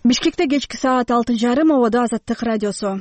Бишкекте кечки саат 6:30 ободо Азаттык радиосу.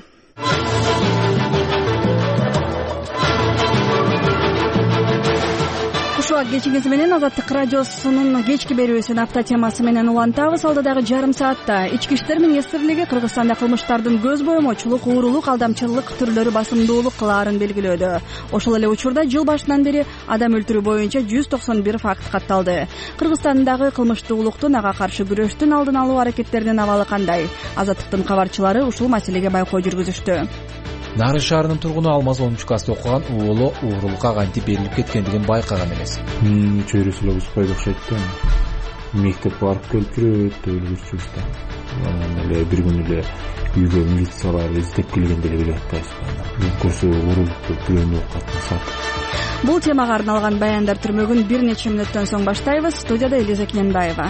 Ушуга кечиңиз менен Азаттык радиосунун кечки берүүсүн апта темасы менен улантабыз. Алдыдагы жарым саатта Ички иштер министрлиги Кыргызстанда кылмыштардын көз боймочулук, уурулук, алдамчылык түрлөрү басымдуулук кылаарын белгилөөдө. Ошол эле учурда жыл башынан бери адам өлтүрүү боюнча 191 факт катталды. Кыргызстандагы кылмыштуулуктун, ага каршы күрөштүн алдын алуу аракеттеринин абалы кандай? Азаттыктын кабарчылары ушул маселеге байкоо жүргүзүштү. Нарын шаарынын тургуну Алмаз 10 классты окуган уулу уурулукка кантип берилип кеткендигин байкаган эмес. Чөйрөсү эле узбайт окшойт да. Мектеп барып келип жүрөт деп эле да. Эле бир күнү эле үйгө милициялар издеп келгенде эле билет да. Көрсө уурулук деп бирөөнү катышат. Бул темага арналган баяндар түрмөгүн бир нече мүнөттөн соң баштайбыз. Студияда Элиза Кененбаева.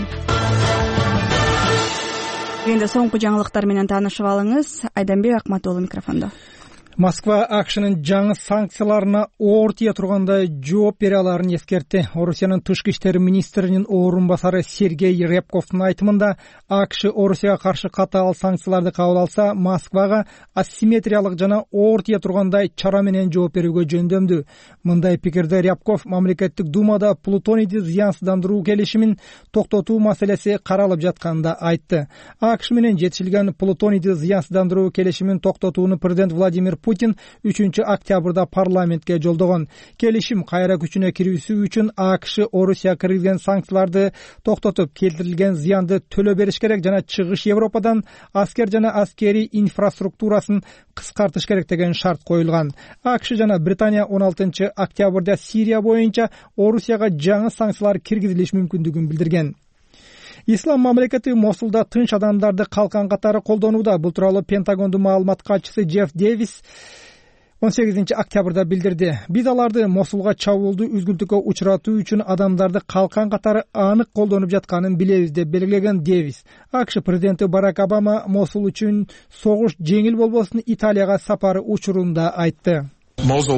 Энди соңку жаңылыктар менен таанышып алыңыз. Айданбек Акматулы микрофондо. Москва АКШнын жаңы санкцияларына оор тие тургандай жооп бере аларын эскертти. Орусиянын тышкы иштер министринин орун басары Сергей Рябковдун айтымында АКШ Орусияга каршы катаал санкцияларды кабыл алса, Москвага асимметриялык жана оор тие тургандай чара менен жооп берүүгө жөндөмдү. Мындай пикирде Рябков мамлекеттик думада плутонийди зыянсыздандыруу келишимин токтотуу маселеси каралып жатканында айтты. АКШ менен жетишилген плутонийди зыянсыздандыруу келишимин токтотууну президент Владимир Путин 3 октябрда парламентке жолдогон. Келишим кайра күчүнө кирүүсү үчүн АКШ Орусия киргизген санкцияларды токтотуп, келтирилген зыянды төлөө бериш керек жана чыгыш Европадан аскер жана аскерий инфраструктурасын кыскартыш керек деген шарт коюлган. АКШ жана Британия 16 октябрда Сирия боюнча Орусияга жаңы санкциялар киргизилиш мүмкүндүгүн билдирген. Ислам мамлекети Мосулда тынч адамдарды калкан катары колдонууда. Бул тууралуу Пентагондун маалымат катчысы Джефф Дэвис 18 октябрда билдирди. Биз аларды Мосулга чабуулду үзгүлтүккө учуратуу үчүн адамдарды калкан катары анык колдонуп жатканын билебиз деп белгилеген Дэвис. АКШ президенти Барак Обама Мосул үчүн согуш жеңил болбосун Италияга сапары учурунда айтты. Мосул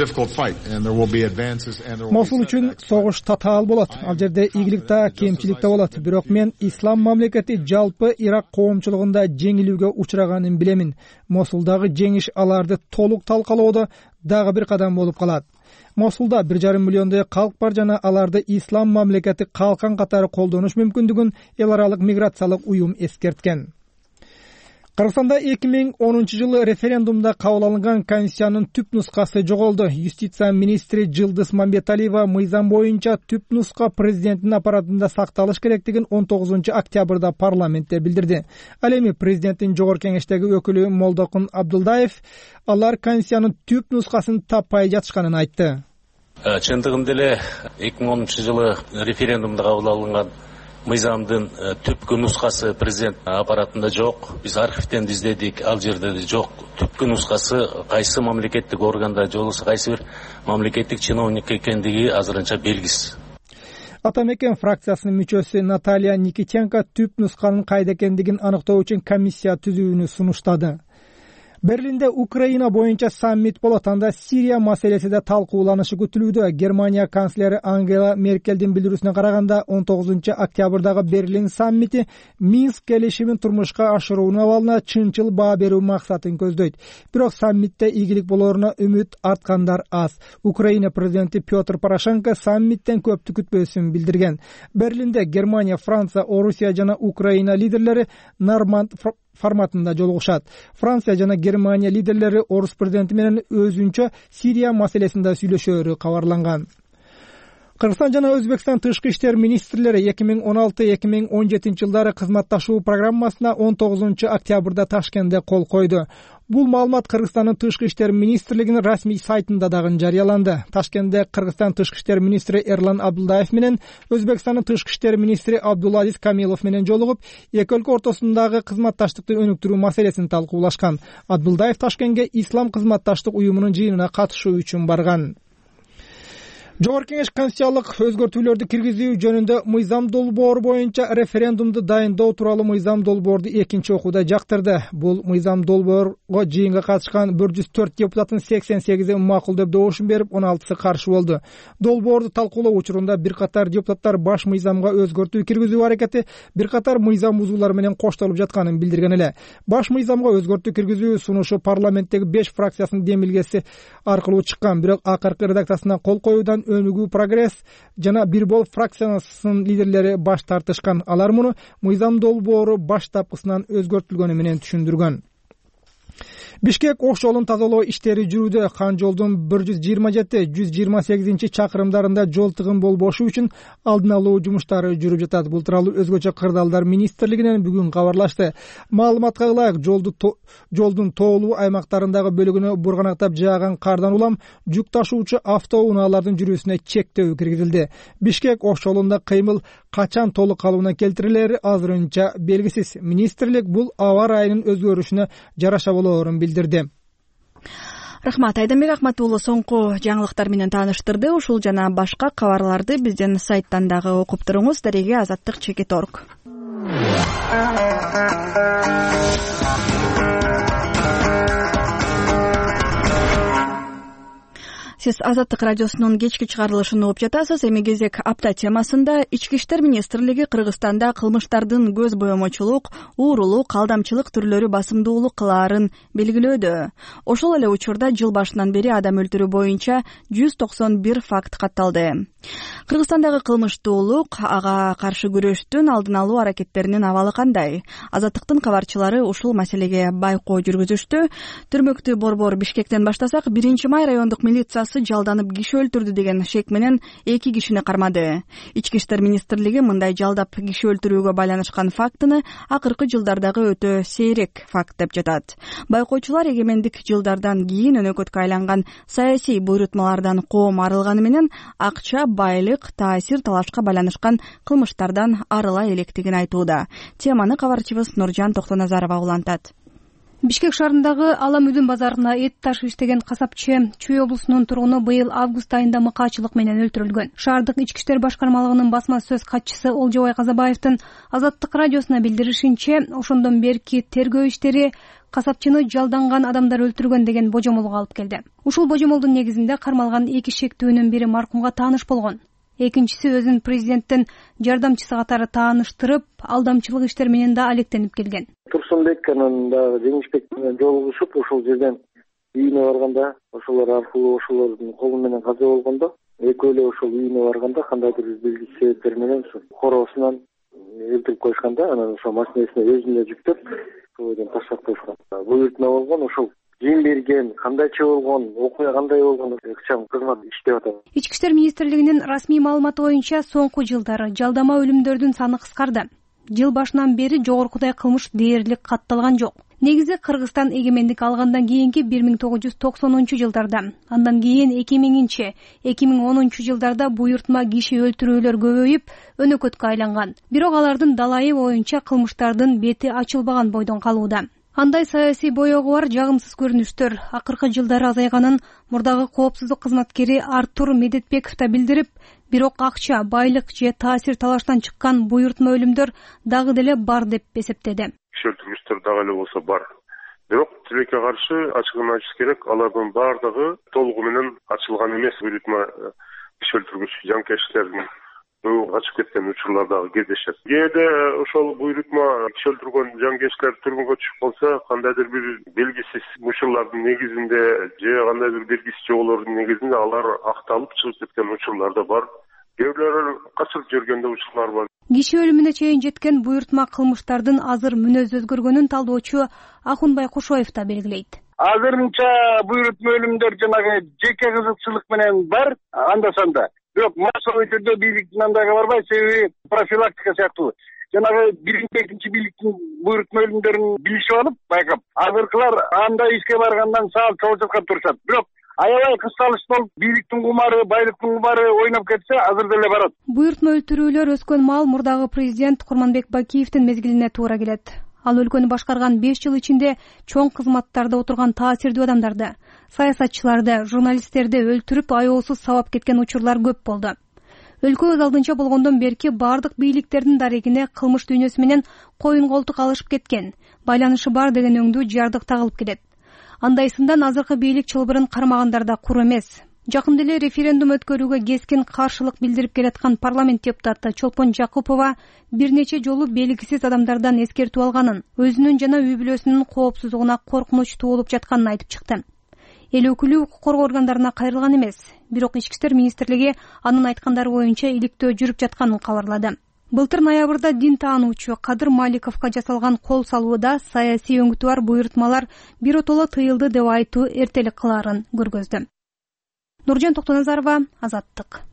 үчүн согуш татаал болот. Ал жерде ийгилик да, кемчилик да болот. Бирок мен ислам мамлекети жалпы Ирак коомчулугунда жеңилүүгө учураганын билемин. Мосулдагы жеңиш аларды толук талкалоодо дагы бир кадам болуп калат. Мосулда 1,5 миллиондой калк бар жана аларды ислам мамлекети калкан катары колдонуш мүмкүндүгүн эл аралык миграциялык уюм эскерткен. Кыргызстанда 2010 жылы референдумда кабыл алынган конституциянын түп нускасы жоголду. Юстиция министри Жылдыз Мамбеталиева мыйзам боюнча түп нуска президенттин аппаратында сакталыш керектигин 19 октябрда парламентте билдирди. Ал эми президенттин жогорку кеңештеги өкүлү Молдокун Абдулдаев алар конституциянын түп нускасын таппай жатышканын айтты. Чындыгында эле 2010 жылы референдумда кабыл алынган мыйзамдын түпкү нускасы президент аппаратында жок. Биз архивден издедик, ал жерде жок. Түпкү нускасы кайсы мамлекеттик органда же болбосо кайсы бир мамлекеттик чиновник экендиги азырынча белгисиз. Атамекен фракциясынын мүчөсү Наталья Никитенко түп нусканын кайда экендигин аныктоо үчүн комиссия түзүүнү сунуштады. Берлинде Украина боюнча саммит болот. Анда Сирия маселеси да талкууланышы күтүлүүдө. Германия канцлери Ангела Меркелдин билдирүүсүнө караганда 19 октябрдагы Берлин саммити Минск келишимин турмушка ашыруунун абалына чынчыл баа берүү максатын көздөйт. Бирок саммитте ийгилик болоруна үмүт арткандар аз. Украина президенти Петр Порошенко саммиттен көптү күтпөсүн билдирген. Берлинде Германия, Франция, Орусия жана Украина лидерлери Норманд форматында жолугушат. Франция жана Германия лидерлери орус президенти менен өзүнчө Сирия маселесинде сүйлөшөөрү кабарланган. Кыргызстан жана Өзбекстан тышкы иштер министрлери 2016-2017 жылдары кызматташуу программасына 19 октябрда Ташкентте кол койду. Бул маалымат Кыргызстандын тышкы иштер министрлигинин расмий сайтында дагы жарыяланды. Ташкентте Кыргызстан тышкы иштер министри Эрлан Абдулдаев менен Өзбекстандын тышкы иштер министри Абдулазиз Камилов менен жолугуп, эки өлкө ортосундагы кызматташтыкты өнүктүрүү маселесин талкуулашкан. Абдулдаев Ташкентке Ислам кызматташтык уюмунун жыйынына катышуу үчүн барган. Жогорку Кеңеш конституциялык өзгөртүүлөрдү киргизүү жөнүндө мыйзам долбоору боюнча референдумду дайындоо тууралуу мыйзам долбоорду экинчи окууда жактырды. Бул мыйзам долбоорго жыйынга катышкан 104 депутаттын 88 макул деп добушун берип, 16 каршы болду. Долбоорду талкуулоо учурунда бир катар депутаттар баш мыйзамга өзгөртүү киргизүү аракети бир катар мыйзам бузуулары менен коштолуп жатканын билдирген эле. Баш мыйзамга өзгөртүү киргизүү сунушу парламенттеги 5 фракциясынын демилгеси аркылуу чыккан, бирок акыркы редакциясына кол коюудан өнүгүү прогресс жана бир бол фракциясынын лидерлери баш тартышкан. Алар муну мыйзам долбоору баштапкысынан өзгөртүлгөнү менен түшүндүргөн. Бишкек ош жолун тазалоо иштери жүрүүдө. Кан жолдун 127-128 чакырымдарында жол тыгын болбошу үчүн алдын алуу жумуштары жүрүп жатат. Бул тууралуу өзгөчө кырдаалдар министрлигинен бүгүн кабарлашты. Маалыматка ылайык, жолдун тоолуу аймактарындагы бөлүгүнө бурганактап жааган кардан улам жүк ташуучу автоунаалардын жүрүүсүнө чектөө киргизилди. Бишкек ош жолунда кыймыл качан толук калыбына келтирилери азырынча белгисиз. Министрлик бул аба ырайынын өзгөрүшүнө жараша болоорун билдирди. Рахмат, Айдамбек Ахмат уулу соңку жаңылыктар менен тааныштырды. Ушул жана башка кабарларды биздин сайттан дагы окуп туруңуз. Дареге Азаттык.org. Сиз Азаттык радиосунун кечки чыгарылышын угуп жатасыз. Эми кезек апта темасында Ички иштер министрлиги Кыргызстанда кылмыштардын көз боемочулук, уурулук, алдамчылык түрлөрү басымдуулук кылаарын белгилөөдө. Ошол эле учурда жыл башынан бери адам өлтүрүү боюнча 191 факт катталды. Кыргызстандагы кылмыштуулук, ага каршы күрөштүн алдын алуу аракеттеринин абалы кандай? Азаттыктын кабарчылары ушул маселеге байкоо жүргүзүштү. Түрмөктүү борбор Бишкектен баштасак, 1-май райондук милициясы жалданып киши өлтүрдү деген шек менен 2 кишини кармады. Ички иштер министрлиги мындай жалдап киши өлтүрүүгө байланышкан фактыны акыркы жылдардагы өтө сейрек факт деп жатат. Байкоочулар эгемендик жылдардан кийин өнөкөткө айланган саясий буйрутмалардан коом арылганы менен акча, байлык, таасир, талашка байланышкан кылмыштардан арыла электигин айтууда. Теманы кабарчыбыз Нуржан Токтоназарова улантат. Бишкек шаарындагы Алам Үдүн базарына эт ташып иштеген касапчы Чүй облусунун тургуну быйыл август айында мыкаачылык менен өлтүрүлгөн. Шаардык ички иштер башкармалыгынын басма сөз катчысы Олжобай Казабаевдин Азаттык радиосуна билдиришинче, ошондон берки тергөө иштери касапчыны жалданган адамдар өлтүргөн деген божомолго алып келди. Ушул божомолдун негизинде кармалган 2 шектүүнүн бири маркумга тааныш болгон. Экинчиси өзүн президенттин жардамчысы катары тааныштырып, алдамчылык иштер менен да алектенип келген. Турсунбек анан дагы Жеңишбек менен жолугушуп, ошол жерден үйүнө барганда, ошолор аркылуу ошолордун колу менен каза болгондо, экөөлөө ошол үйүнө барганда кандайдыр белгисиз себептер менен короосунан өлтүрүп коюшканда, анан ошол машинесине өзүнө жүктөп, ошол жерден таштап коюшкан. Буйрутма болгон, ошол ким берген, кандайча болгон, окуя кандай болгон, ыкчам кызмат иштеп атат. Ички иштер министрлигинин расмий маалыматы боюнча соңку жылдары жалдама өлүмдөрдүн саны кыскарды. Жыл башынан бери жогоркудай кылмыш дээрлик катталган жок. Негизи Кыргызстан эгемендик алгандан кийинки 1990 жылдарда, андан кийин 2000-2010 жылдарда буйрутма киши өлтүрүүлөр көбөйүп, өнөкөткө айланган. Бирок алардын далайы боюнча кылмыштардын бети ачылбаган бойдон калууда. Андай саясий боёгу бар жагымсыз көрүнүштөр акыркы жылдары азайганын мурдагы коопсуздук кызматкери Артур Медетбеков да билдирип, бирок акча, байлык же таасир талаштан чыккан буйрутма өлүмдөр дагы деле бар деп эсептеди. Киши өлтүргүчтөр дагы эле болсо бар. Бирок тилекке каршы ачыгын айтыш керек, алардын бардыгы толугу менен ачылган эмес. Буйрутма киши өлтүргүч жанкечтердин качып кеткен учурлар дагы кездешет. Кээде ошол буйрутма киши өлтүргөн жанкечтер түрмөгө түшүп калса, кандайдыр бир белгисиз учурлардын негизинде же кандайдыр белгисиз жоболордун негизинде алар акталып чыгып кеткен учурлар да бар. Кээ бирлери качырып жиберген учурлар бар. Киши өлүмүнө чейин жеткен буйрутма кылмыштардын азыр мүнөз өзгөргөнүн талдоочу Ахунбай Кушоев да белгилейт. Азырынча буйрутма өлүмдөр жанагы жеке кызыкчылык менен бар, анда-санда. Бирок массовый түрдө бийликтин андайга барбай, себеби профилактика сыяктуу. Жанагы биринчи, экинчи бийликтин буйрутма өлүмдөрүн билишип алып, байкап, азыркылар андай ишке баргандан саал чогулчаткан турушат. Бирок аябай кысталыш болуп, бийликтин кумары, байлыктын кумары ойноп кетсе, азыр деле барат. Буйрутма өлтүрүүлөр өскөн маал мурдагы президент Курманбек Бакиевдин мезгилине туура келет. Ал өлкөнү башкарган 5 жыл ичинде чоң кызматтарда отурган таасирдүү адамдарды, саясатчыларды, журналисттерди өлтүрүп аяосуз сабап кеткен учурлар көп болду. Өлкө өз алдынча болгондон берки бардык бийликтердин дарегине кылмыш дүйнөсү менен коюн колтук алышып кеткен, байланышы бар деген өңдүү жардык тагылып келет. Андайсындан азыркы бийлик чылбырын кармагандар да кур эмес. Жакында эле референдум өткөрүүгө кескин каршылык билдирип келаткан парламент депутаты Чолпон Жакупова бир нече жолу белгисиз адамдардан эскертүү алганын, өзүнүн жана үй бүлөсүнүн коопсуздугуна коркунуч туулуп жатканын айтып чыкты. Эл өкүлү укук коргоо органдарына кайрылган эмес, бирок Ички иштер министрлиги анын айткандары боюнча иликтөө жүрүп жатканын кабарлады. Былтыр ноябрда дин таануучу Кадыр Маликовго жасалган кол салууда саясий өңүтү бар буйрутмалар биротоло тыйылды деп айтуу эртелик кылаарын көргөздү. Нуржан Токтоназарова, Азаттык.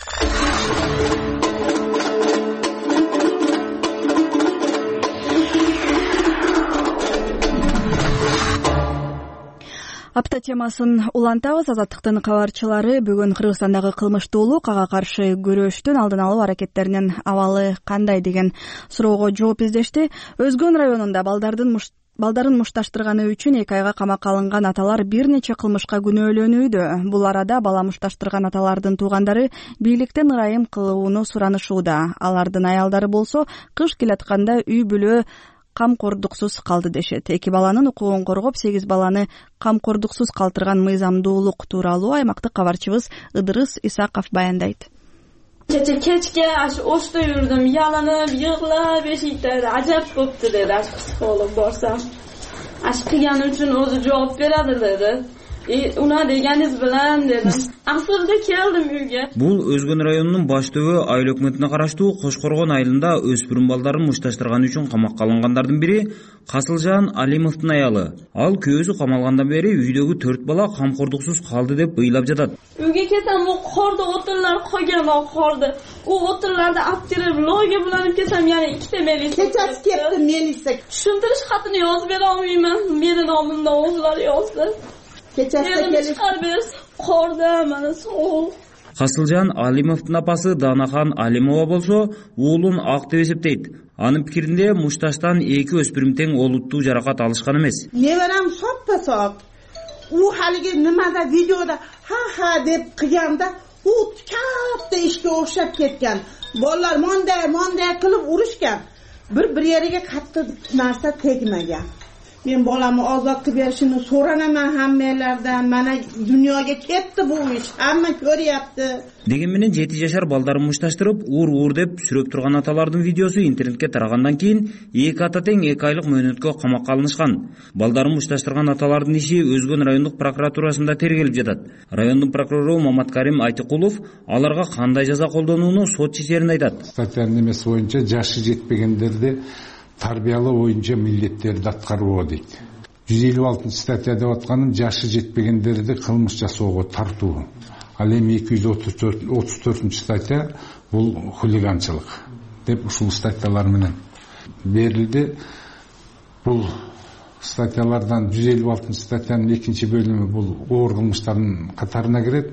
Апта темасын улантабыз. Азаттыктын кабарчылары бүгүн Кыргызстандагы кылмыштуулук, ага каршы күрөштүн алдын алуу аракеттеринин абалы кандай деген суроого жооп издешти. Өзгөн районунда балдарын мушташтырганы үчүн 2 айга камакка алынган аталар бир нече кылмышка күнөөлөнүүдө. Бул арада бала мушташтырган аталардын туугандары бийликтен ырайым кылууну суранышууда. Алардын аялдары болсо кыш келатканда үй бүлө камкордуксуз калды дешет. 2 баланын укугун коргоп, 8 баланы камкордуксуз калтырган мыйзамдуулук тууралуу аймактык кабарчыбыз Ыдырыс Исаков баяндайт. Kechga o'shda yurdim, yalinib, yig'lab, eshikda ajab bo'pti dedi psixolog borsam. Qilgani uchun o'zi javob beradi dedi. Una deganingiz bilan dedim. Asrda keldim uyga. Бул Өзгөн районунун баш төбө айыл өкмөтүнө караштуу Кошкоргон айылында өспүрүм балдарын мушташтырганы үчүн камакка алынгандардын бири Касылжан Алимовдун аялы. Ал күйөөсү камалгандан бери үйдөгү 4 бала камкордуксуз калды деп ыйлап жатат. Uyga kelsam, u qorda o'tinlar qolgan, qorda. U o'tinlarni olib kelib, loyga bulanib kelsam, yana 2 ta melisa. Kechasi keldi melisa. Tushuntirish xatini yozib bera olmayman. Meni nomimdan o'zlari yozdi. Kechasi kelib qorda mana sovuq. Касылжан Алимовдун апасы Данахан Алимова болсо, уулун ак деп эсептейт. Анын пикиринде мушташтан 2 өспүрүм тең олуттуу жаракат алышкан эмес. Неберам соппа-соп. У халиге nimada видеода ха деп кылганда, у катта ишке окшоп кеткен. Балдар мондай кылып урушкан. Bir yeriga katta narsa tegmagan. Men bolamni ozod qilib berishini so'ranaman hammalardan. Mana dunyoga ketdi bu ish. Hamma ko'ryapti. Деген менен 7 жашар балдарын мушташтырып, ур деп сүрөп турган аталардын видеосу интернетке тарагандан кийин 2 ата тең 2 айлык мөөнөткө камакка алынышкан. Балдарын мушташтырган аталардын иши Өзгөн райондук прокуратурасында тергелип жатат. Райондун прокурору Маматкарим Айтыкулов аларга кандай жаза колдонууну сот чечерин айтат. Статьянын немеси боюнча жашы жетпегендерди тарбиялоо боюнча милдеттерди аткаруу дейт. 156 статья деп атканым жашы жетпегендерди кылмыш жасоого тартуу. Ал эми 234 статья бул хулиганчылык деп ушул статьялар менен берилди. Бул статьялардан 156 статьянын 2 бөлүмү бул оор кылмыштардын катарына кирет.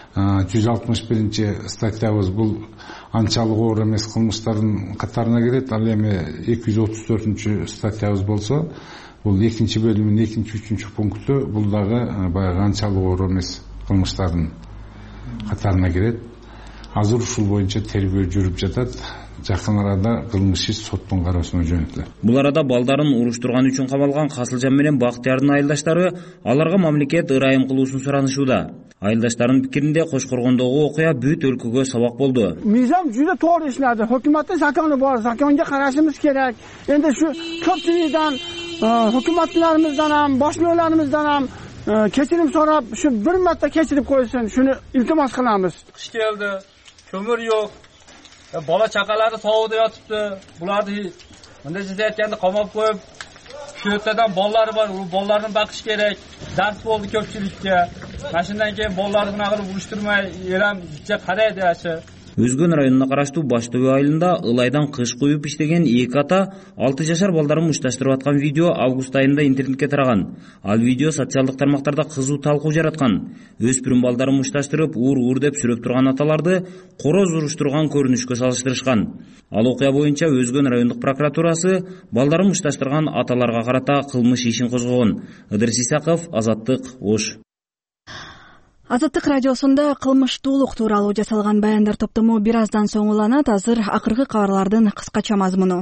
161 статьябыз бул анчалык оор эмес кылмыштардын катарына кирет. Ал эми 234 статьябыз болсо, бул 2 бөлүмүнүн 2-3 пункту бул дагы баягы анчалык оор эмес кылмыштардын катарына кирет. Азыр ушул боюнча тергөө жүрүп жатат. Жакын арада кылмыш иш соттун кароосуна жөнөтүлөт. Бул арада балдарын уруштурган үчүн камалган Касылжан менен Бактыярдын айылдаштары аларга мамлекет ырайым кылуусун суранышууда. Айылдаштардын пикиринде Кошкоргондогу окуя бүт өлкөгө сабак болду. Мыйзам juda to'g'ri ishladi. Hukumatda zakoni bor, zakonga qarashimiz kerak. Endi shu ko'pchilikdan, hukumatlarimizdan ham, boshliqlarimizdan ham kechirim so'rab, shu bir marta kechirib qo'ysin. Shuni iltimos qilamiz. Qish keldi, ko'mir yo'q. Bola chaqalari sovuqda yotibdi. Bularni bunday jizayotganda qamab qo'yib, shu yerdan bolalari bor, u bolalarni baqish kerak. Dars bo'ldi ko'pchilikka. Mashinadan keyin bolalarni qilib urishtirmay, eram jicha qaraydi yaxshi. Өзгөн районуна караштуу Баш Төбө айылында ылайдан кыш коюп иштеген 2 ата 6 жашар балдарын мушташтырып аткан видео август айында интернетке тараган. Ал видео социалдык тармактарда кызуу талкуу жараткан. Өспүрүм балдарын мушташтырып ур деп сүрөп турган аталарды короз уруштурган көрүнүшкө салыштырышкан. Ал окуя боюнча Өзгөн райондук прокуратурасы балдарын мушташтырган аталарга карата кылмыш ишин козгогон. Ыдырыс Исаков, Азаттык, Ош. Азаттык радиосунда кылмыштуулук тууралуу жасалган баяндар топтому бир аздан соң уланат. Азыр акыркы кабарлардын кыскача мазмуну.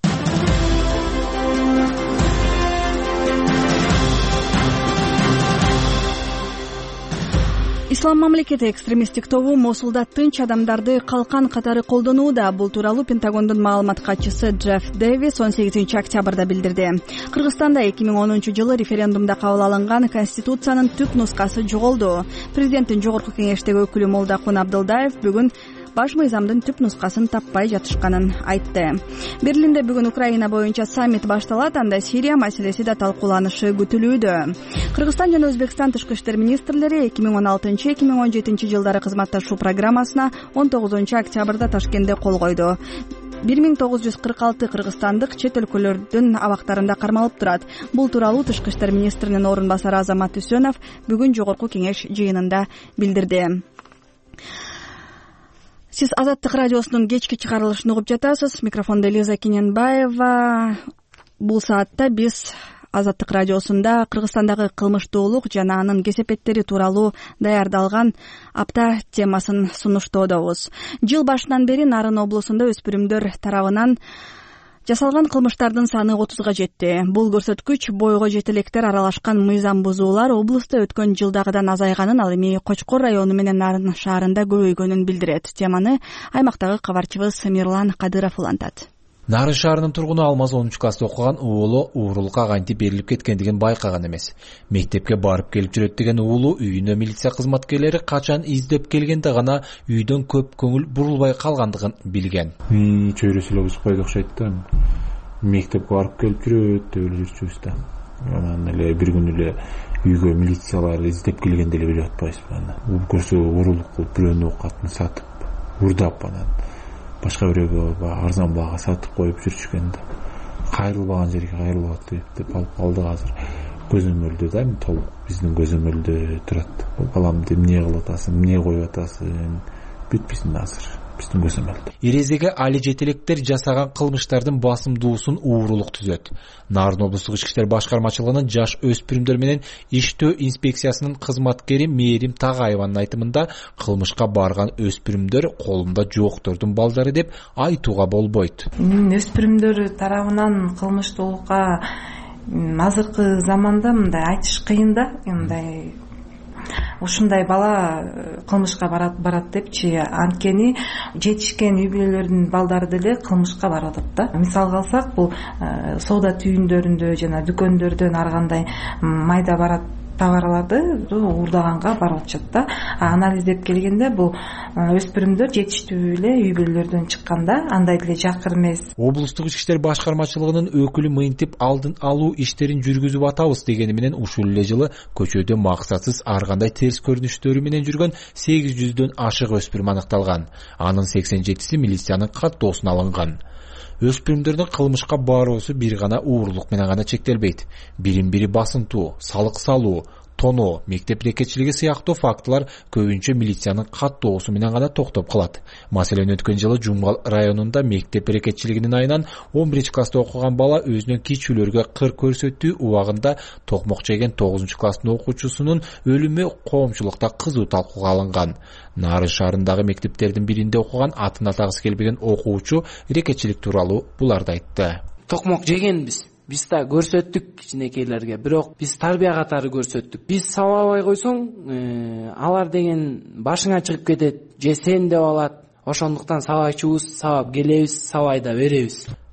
Ислам мамлекети экстремисттик тобу Мосулда тынч адамдарды калкан катары колдонууда. Бул тууралуу Пентагондун маалымат катчысы Джефф Дэвис 18 октябрда билдирди. Кыргызстанда 2010-жылы референдумда кабыл алынган Конституциянын түп нускасы жоголду. Президенттин жогорку кеңештеги өкүлү Молдакун Абдылдаев бүгүн баш мыйзамдын түп нускасын таппай жатышканын айтты. Берлинде бүгүн Украина боюнча саммит башталат, анда Сирия маселеси да талкууланышы күтүлүүдө. Кыргызстан жана Өзбекстан тышкы иштер министрлери 2016-2017 жылдары кызматташуу программасына 19 октябрда Ташкентте кол койду. 1946 кыргызстандык чет өлкөлөрдүн абактарында кармалып турат. Бул тууралуу тышкы иштер министринин орун басары Азамат Үсөнов бүгүн жогорку кеңеш жыйынында билдирди. Сиз Азаттык радиосунун кечки чыгарылышын угуп жатасыз. Микрофондо Лиза Кененбаева. Бул саатта биз Азаттык радиосунда Кыргызстандагы кылмыштуулук жана анын кесепеттери тууралуу даярдалган апта темасын сунуштоодобуз. Жыл башынан бери Нарын облусунда өспүрүмдөр тарабынан жасалган кылмыштардын саны 30га жетти. Бул көрсөткүч бойго жетелектер аралашкан мыйзам бузуулар облустта өткөн жылдагыдан азайганын, ал эми Кочкор району менен Нарын шаарында көбөйгөнүн билдирет. Теманы аймактагы кабарчыбыз Мирлан Кадыров улантат. Нарын шаарынын тургуну Алмаз 10 класста окуган уулу уурулукка кантип берилип кеткендигин байкаган эмес. Мектепке барып келип жүрөт деген уулу үйүнө милиция кызматкерлери качан издеп келгенде гана үйдөн көп көңүл бурулбай калгандыгын билген. Чөйрөсү эле узукпайт окшойт да. Мектепке барып келип жүрөт деп эле жүрчүбүз да. Анан эле бир күн эле үйгө милициялар издеп келгенде эле билип атпайсызбы аны. Көрсө уурулук кылып бирөөнү катын сатып, урдап анан башка бирөөгө арзан баага сатып коюп жүрүшкөн да. Кайрылбаган жерге кайрылып деп алып калдык азыр. Көзөмөлдө да, толук биздин көзөмөлдө турат. Баламды эмне кылып атасың, эмне коюп атасың, бүтпүсүн азыр биздин көзөмөлдө. Эрезеге али жетелектер жасаган кылмыштардын басымдуусун уурулук түзөт. Нарын облустук ички иштер башкармачылыгынын жаш өспүрүмдөр менен иштөө инспекциясынын кызматкери Мээрим Тагаеванын айтымында кылмышка барган өспүрүмдөр колунда жооктордун балдары деп айтууга болбойт. Өспүрүмдөр тарабынан кылмыштуулукка азыркы заманда мындай айтыш кыйын да, мындай ушундай бала кылмышка барат депчи, анткени жетишкен үй бүлөлөрдүн балдары деле кылмышка барып атат да. Мисалга алсак, бул соода түйүндөрүндө жана дүкөндөрдөн ар кандай майда барат товарларды уурдаганга барып атышат да. Анализдеп келгенде бул өспүрүмдөр жетиштүү эле үй бүлөлөрдөн чыкканда, андай деле жакыр эмес. Облустук ички иштер башкармачылыгынын өкүлү мынтип алдын алуу иштерин жүргүзүп атабыз дегени менен ушул эле жылы көчөдө максатсыз ар кандай терс көрүнүштөрү менен жүргөн 800дөн ашык өспүрүм аныкталган. Анын 87си милициянын каттоосуна алынган. Өспүрүмдөрдүн кылмышка баруусу бир гана уурулук менен гана чектелбейт. Бирин-бири басынтуу, салык салуу, тоноо, мектеп рекетчилиги сыяктуу фактылар көбүнчө милициянын каттоосу менен гана токтоп калат. Маселен, өткөн жылы Жумгал районунда мектеп рекетчилигинин айынан 11-класста окуган бала өзүнүн кичүүлөргө кыр көрсөтүү убагында токмок жеген 9-класстын окуучусунун өлүмү коомчулукта кызуу талкууга алынган. Нарын шаарындагы мектептердин биринде окуган атын атагысы келбеген окуучу рекетчилик тууралуу буларды айтты. Токмок жегенбиз. Биз да көрсөттүк кичинекейлерге, бирок биз тарбия катары көрсөттүк. Биз сабабай койсоң, алар деген башыңа чыгып кетет, же сен деп алат. Ошондуктан сабайчубуз, сабап келебиз, сабай да беребиз.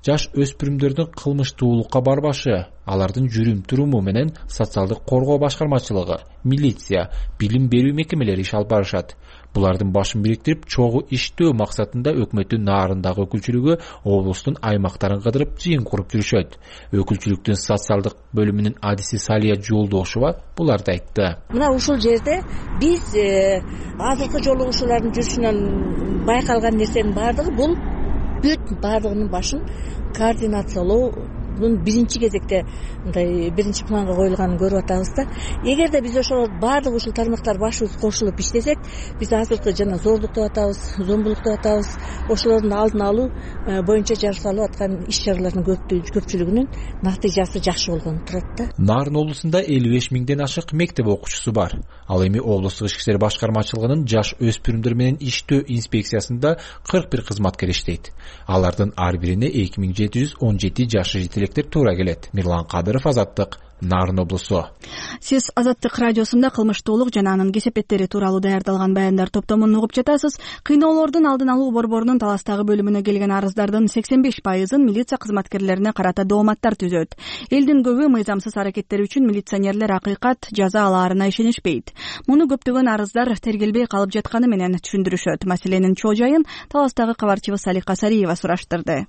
жаш өспүрүмдөрдүн кылмыштуулукка барбашы, алардын жүрүм-туруму менен социалдык коргоо башкармачылыгы, милиция, билим берүү мекемелери иш алып барышат. Булардын башын бириктирип, чогуу иштөө максатында өкмөттүн наарындагы өкүлчүлүгү облустун аймактарын кыдырып жыйын куруп жүрүшөт. Өкүлчүлүктүн социалдык бөлүмүнүн адиси Салия Жолдошова буларды айтты. Мына ушул жерде биз азыркы жолугушуулардын жүрүшүнөн байкалган нерсенин баардыгы бул бүт баардыгынын башын координациялоонун биринчи кезекте мындай биринчи планга коюлганын көрүп атабыз да. Эгерде биз ошол баардык ушул тармактар башыбыз кошулуп иштесек, биз азыркы жана зордук деп атабыз, зомбулук деп атабыз, ошолордун алдын алуу боюнча жасалып аткан иш-чаралардын көпчүлүгүнүн натыйжасы жакшы болгону турат да. Нарын облусунда 55 миңден ашык мектеп окуучусу бар. Ал эми облустук ички иштер башкармачылыгынын жаш өспүрүмдөр менен иштөө инспекциясында 41 кызматкер иштейт. Алардын ар бирине 2717 жашы жетелектер туура келет. Мирлан Кадыров, Азаттык, Нарын облусу. Сиз Азаттык радиосунда кылмыштуулук жана анын кесепеттери тууралуу даярдалган баяндар топтомун угуп жатасыз. Кыйноолордун алдын алуу борборунун Таластагы бөлүмүнө келген арыздардын 85%-ын милиция кызматкерлерине карата дооматтар түзөт. Элдин көбү мыйзамсыз аракеттери үчүн милиционерлер акыйкат жаза алаарына ишенишпейт. Муну көптөгөн арыздар тергелбей калып жатканы менен түшүндүрүшөт. Маселенин чоо жайын Таластагы кабарчыбыз Салика Сариева сураштырды.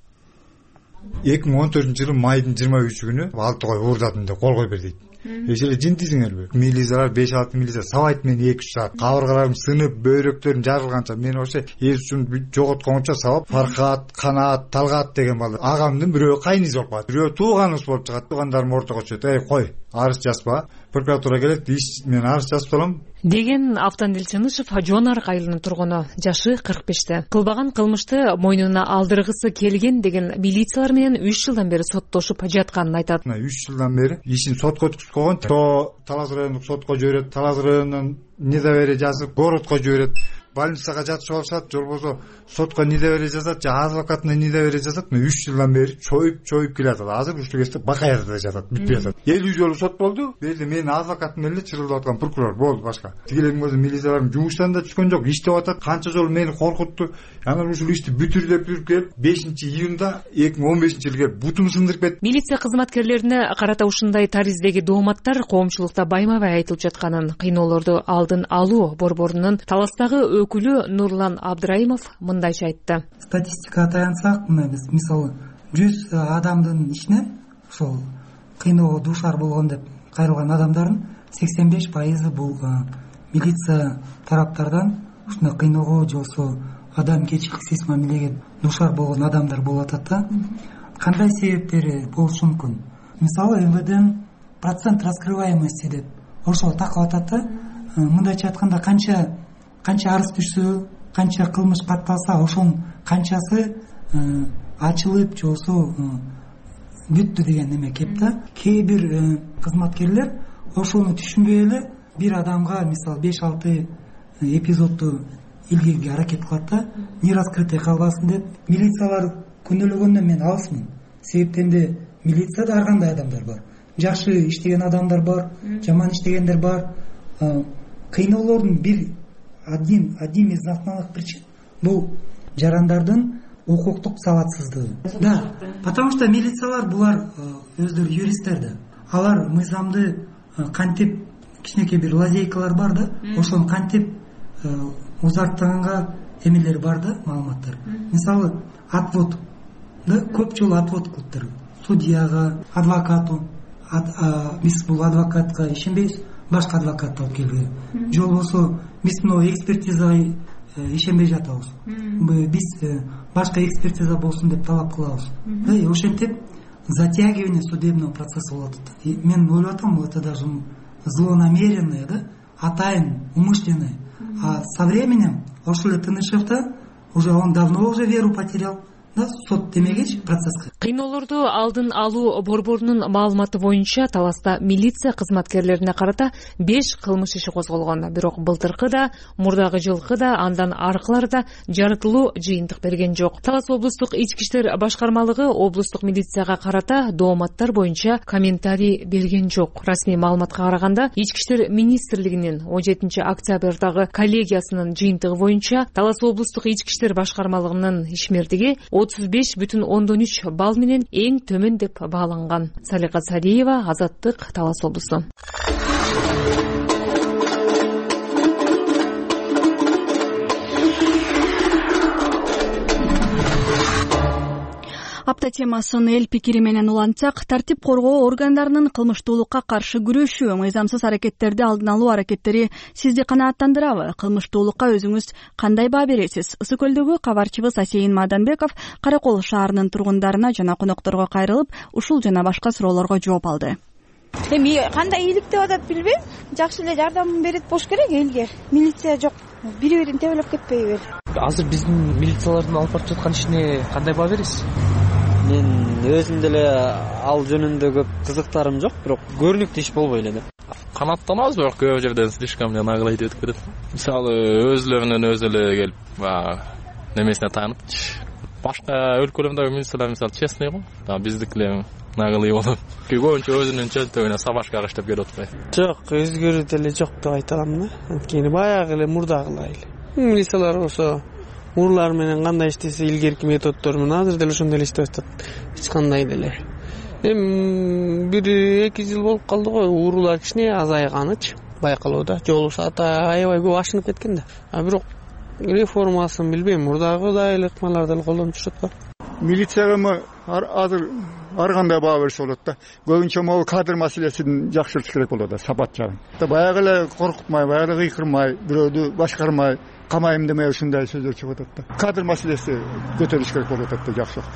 2014 жылы майдын 23 күнү 6 кой уурдадым деп кол койбер дейт. Эшеле жинтисиңерби? Милициялар 5-6 милиция сабайт мен 2-3 саат. Кабыргаларым сынып, бөйрөктөрүм жарылганча мен ошо эс үчүн жоготконча сабап, Фаркат, Канаат, Талгат деген бала агамдын бирөө кайнизи болуп калат. Бирөө тууганыбыз болуп чыгат. Туугандарым ортого чыгат. Кой, арыз жазба. Прокуратура келет, мен арыз жазып салам деген Автандил Чынышев Жон Арык айылынын тургуну, жашы 45-те. Кылбаган кылмышты мойнуна алдыргысы келген деген милициялар менен 3 жылдан бери соттошуп жатканын айтат. 3 жылдан бери ишин сотко өткүзүп койгон. То Талас райондук сотко жиберет, Талас районунун недоверие жазып городко жиберет. Больницага жатышып алышат, же болбосо сотко недоверие жазат, же адвокатына недоверие жазат. 3 жылдан бери чоюп келатат. Азыр ушул кезде Бакаярда жатат, бүтпөй жатат. 50 жолу сот болду. Бери менин адвокатым менен эле чырылдап аткан прокурор болду башка. Тигилердин өзү милициялардын жумуштан да түшкөн жок, иштеп атат. Канча жолу мени коркутту. Анан ушул ишти бүтүрүп келип 5-июнда 2015-жылы келип бутум сындырып кетти. Милиция кызматкерлерине карата ушундай тариздеги дооматтар коомчулукта байма-бай айтылып жатканын кыйноолорду алдын алуу борборунун Таластагы өкүлү Нурлан Абдраимов мындайча айтты. Статистикага таянсак, мына биз мисалы 100 адамдын ичинен ошол кыйноого дуушар болгон деп кайрылган адамдардын 85% бул милиция тараптардан ушундай кыйноого же болбосо адамгерчиликсиз мамилеге дуушар болгон адамдар болуп атат да. Кандай себептери болушу мүмкүн? Мисалы МВДнын процент раскрываемости деп ошого такап атат да. Мындайча айтканда канча арыз түшсө, канча кылмыш катталса, ошонун канчасы ачылып же болбосо бүттү деген неме кеп да. Кээ бир кызматкерлер ошону түшүнбөй эле бир адамга мисалы 5-6 эпизодду илгерге аракет кылат да, не раскрытый калбасын деп. Милициялар күнөөлөгөндө мен алысмын. Себептен милицияда ар кандай адамдар бар. Жакшы иштеген адамдар бар, жаман иштегендер бар. Кыйноолордун один из основных причин бул жарандардын укуктук сабатсыздыгы. Да, потому что милициялар булар өздөрү юристтер да. Алар мыйзамды кантип кичинекей бир лазейкалар бар да, ошону кантип узартаганга эмелер бар да, маалыматтар. Мисалы, отвод да, көп жолу отвод кылыптыр. Судьяга, адвокату, биз бул адвокатка ишенбейбиз, башка адвокат алып келген. Же болбосо биз мына экспертизага ишенбей жатабыз. Биз башка экспертиза болсун деп талап кылабыз. Да, ошентип затягивание судебного процесса болот. Мен ойлоп атам, это даже злонамеренное, да, атайын, умышленное. А со временем ошол Тынышевда уже он давно уже веру потерял. Да, сот демегечи процесске. Кыйноолорду алдын алуу борборунун маалыматы боюнча Таласта милиция кызматкерлерине карата 5 кылмыш иши козголгон. Бирок былтыркы да, мурдагы жылкы да, андан аркылары да жарытылуу жыйынтык берген жок. Талас облустук ички иштер башкармалыгы облустук милицияга карата дооматтар боюнча комментарий берген жок. Расмий маалыматка караганда, ички иштер министрлигинин 17 октябрдагы коллегиясынын жыйынтыгы боюнча Талас облустук ички иштер башкармалыгынын ишмердиги 35,3 балл ал менен эң төмөн деп бааланган. Салика Садиева, Азаттык, Талас облусу. Апта темасын эл пикири менен улантсак, тартип коргоо органдарынын кылмыштуулукка каршы күрөшүү, мыйзамсыз аракеттерди алдын алуу аракеттери сизди канааттандырабы? Кылмыштуулукка өзүңүз кандай баа бересиз? Ысык көлдөгү кабарчыбыз Асейин Маданбеков Каракол шаарынын тургундарына жана конокторго кайрылып, ушул жана башка суроолорго жооп алды. Эми кандай ийгилик деп атат билбейм. Жакшы эле жардам берет болуш керек элге. Милиция жок. Бири-бирин тебелеп кетпейби? Азыр биздин милициялардын алып барып жаткан ишине кандай баа бересиз? Мен өзүм деле ал жөнүндө көп кызыктарым жок, бирок көрүнүктүү иш болбой эле да. Канааттанабыз, бирок көп жерден слишком наглый этип кетет. Мисалы, өзлөрүнүн өзү эле келип, немесине таанып, башка өлкөлөрдөгү милициялар мисалы честный го, биздикилер наглый болуп, көбүнчө өзүнүн чөнтөгүнө сабаш кагыш деп келип атпайбы? Жок, өзгөрүү деле жок деп айта алам да. Анткени баягы эле мурдагылай эле. Милициялар болсо урлар менен кандай иштесе илгерки методдор менен азыр деле ошондой эле иштеп атат. Эч кандай деле. Эми 1-2 жыл болуп калды го, уруулар кичине азайганычы байкалууда. Жол сааты аябай көп ашынып кеткен да. Бирок реформасын билбейм, мурдагыдай эле ыкмаларды эле колдонуп жүрүшөт го. Милицияга азыр ар кандай баа берсе болот да. Көбүнчө могу кадр маселесин жакшыртыш керек болот да, сапат жагын. Баягы эле коркутмай, баягы эле кыйкырмай, бирөөдү башкармай, камайым демей ушундай сөздөр чыгып атат да. Кадр маселеси көтөрүлүш керек болуп атат да, жакшы.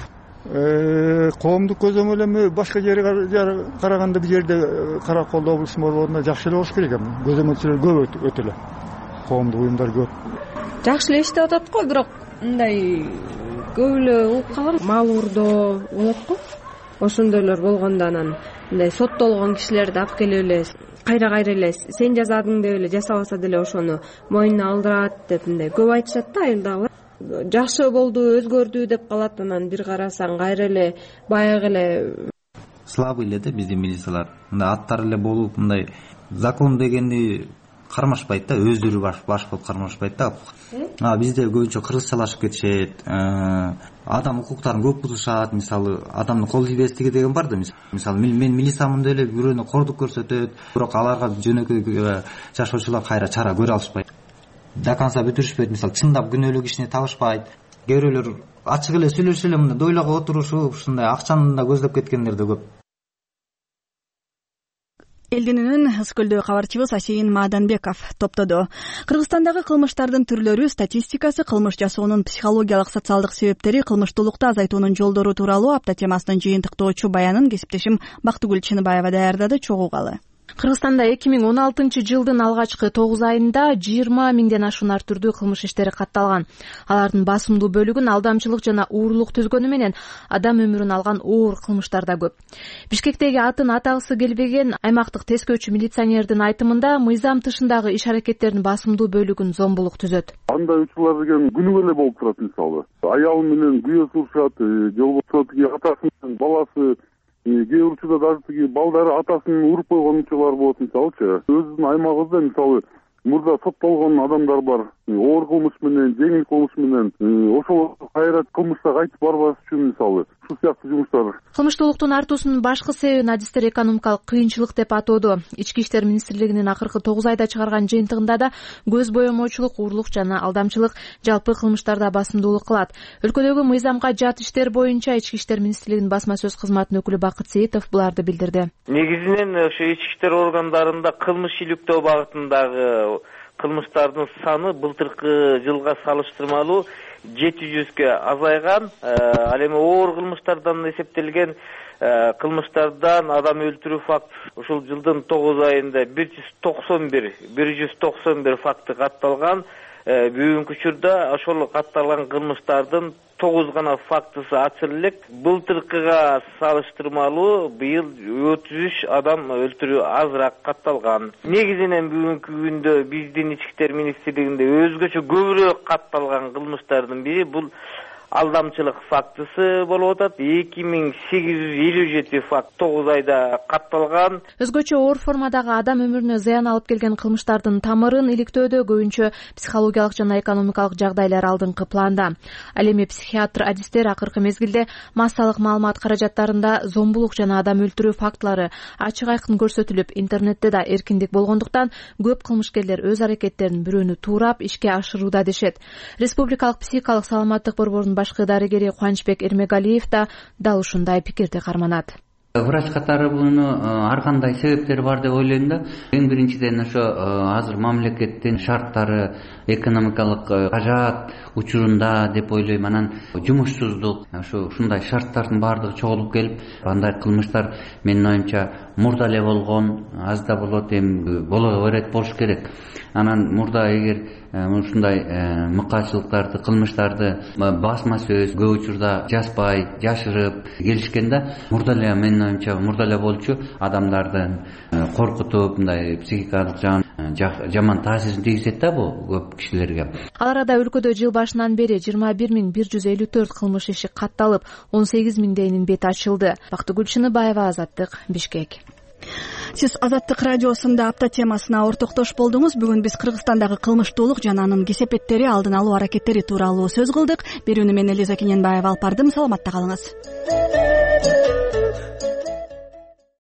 Коомдук көзөмөлүмү башка жерге караганда бул жерде Каракол облусунун борборунда жакшы эле болуш керек эми. Көзөмөлчүлөр көп өтө эле. Коомдук уюмдар көп. Жакшы эле иштеп атат го, бирок мындай көп эле угуп калган. Мал уурдоо болот го. Ошондойлор болгондо анан мындай соттолгон кишилерди алып келип эле кайра эле сен жазадың деп эле жасабаса деле ошону мойнуна алдырат деп мындай көп айтышат да айылдагылар. Жакшы болду, өзгөрдү деп калат, анан бир карасаң кайра эле баягы эле слабый эле да биздин милициялар. Мындай аттар эле болуп, мындай закон дегенди кармашпайт да, өздөрү баш болуп кармашпайт да. Бизде көбүнчө кыргызчалашып кетишет, адам укуктарын көп бузушат. Мисалы, адамдын кол тийбестиги деген бар да. Мисалы, мен милициямын деп эле бирөөнө кордук көрсөтөт, бирок аларга жөнөкөй жашоочулар кайра чара көрө алышпайт. До конца бүтүрүшпөйт. Мисалы, чындап күнөөлүү кишини табышпайт. Кээ бирөөлөр ачык эле сүйлөшүп эле мындай дойлого отурушуп, ушундай акчаны да көздөп кеткендер да көп. Элдинүүнүн Ысык-Көлдөгү кабарчыбыз Асейин Маданбеков топтоду. Кыргызстандагы кылмыштардын түрлөрү, статистикасы, кылмыш жасоонун психологиялык, социалдык себептери, кылмыштуулукту азайтуунун жолдору тууралуу апта темасынын жыйынтыктоочу баянын кесиптешим Бактыгүл Чыныбаева даярдады, чогуу угалы. Кыргызстанда 2016-жылдын алгачкы 9 айында 20 миңден ашуун ар түрдүү кылмыш иштери катталган. Алардын басымдуу бөлүгүн алдамчылык жана уурулук түзгөнү менен адам өмүрүн алган оор кылмыштар да көп. Бишкектеги атын атагысы келбеген аймактык тескөөчү милиционердин айтымында мыйзам тышындагы иш аракеттердин басымдуу бөлүгүн зомбулук түзөт. Андай учурлар деген күнүгө эле болуп турат. Мисалы, аялы менен күйөөсү урушат, же болбосо тиги атасы менен баласы, кээ учурда даже тиги балдары атасын уруп койгон учурлар болот. Мисалычы, өзүбүздүн аймагыбызда мисалы мурда соттолгон адамдар бар. Оор кылмыш менен, жеңил кылмыш менен, ошол кайра кылмышка кайтып барбаш үчүн мисалы ушул сыяктуу жумуштар. Кылмыштуулуктун артуусунун башкы себебин адистер экономикалык кыйынчылык деп атоодо. Ички иштер министрлигинин акыркы 9 айда чыгарган жыйынтыгында да көз боемоочулук, уурулук жана алдамчылык жалпы кылмыштарда басымдуулук кылат. Өлкөдөгү мыйзамга жат иштер боюнча Ички иштер министрлигинин басма сөз кызматынын өкүлү Бакыт Сейитов буларды билдирди. Негизинен ошо ички иштер органдарында кылмыш иликтөө багытындагы кылмыштардын саны былтыркы жылга салыштырмалуу 700гө азайган. Ал эми оор кылмыштардан эсептелген кылмыштардан адам өлтүрүү фактысы ушул жылдын 9 айында 191 факты катталган. Бүгүнкү учурда ошол катталган кылмыштардын 9 гана фактысы ачылып элек. Былтыркыга салыштырмалуу быйыл 33 адам өлтүрүү азыраак катталган. Негизинен бүгүнкү күндө биздин ички иштер министрлигинде өзгөчө көбүрөөк катталган кылмыштардын бири бул алдамчылык фактысы болуп атат. 2857 факт 9 айда катталган. Өзгөчө оор формадагы адам өмүрүнө зыян алып келген кылмыштардын тамырын иликтөөдө көбүнчө психологиялык жана экономикалык жагдайлар алдыңкы планда. Ал эми психиатр адистер акыркы мезгилде массалык маалымат каражаттарында зомбулук жана адам өлтүрүү фактылары ачык айкын көрсөтүлүп, интернетте да эркиндик болгондуктан көп кылмышкерлер өз аракеттерин бирөөнү туурап ишке ашырууда дешет. Республикалык психикалык саламаттык борборунун башкы дарыгери Кубанычбек Эрмегалиев да дал ушундай пикирди карманат. Врач катары буну ар кандай себептери бар деп ойлойм да. Эң биринчиден ошо азыр мамлекеттин шарттары, экономикалык кажаат учурунда деп ойлойм. Анан жумушсуздук, ушундай шарттардын баардыгы чогулуп келип, андай кылмыштар менин оюмча мурда эле болгон, аз да болот, эми боло берет болуш керек. Анан мурда эгер ушундай мыкаачылыктарды, кылмыштарды басма сөз көп учурда жазбай, жашырып келишкенде, мурда эле менин оюмча мурда эле болчу, адамдардын коркутуп, мындай психикалык жаман таасирин тийгизет да бул көп кишилерге. Ал арада өлкөдө жыл башынан бери 21154 кылмыш иши катталып, 18000дейинин бети ачылды. Бактыгүл Чыныбаева, Азаттык, Бишкек. Сиз Азаттык радиосунда апта темасына ортоктош болдуңуз. Бүгүн биз Кыргызстандагы кылмыштуулук жана анын кесепеттери, алдын алуу аракеттери тууралуу сөз кылдык. Берүүнү мен Элиза Кененбаева алып бардым. Саламатта калыңыз.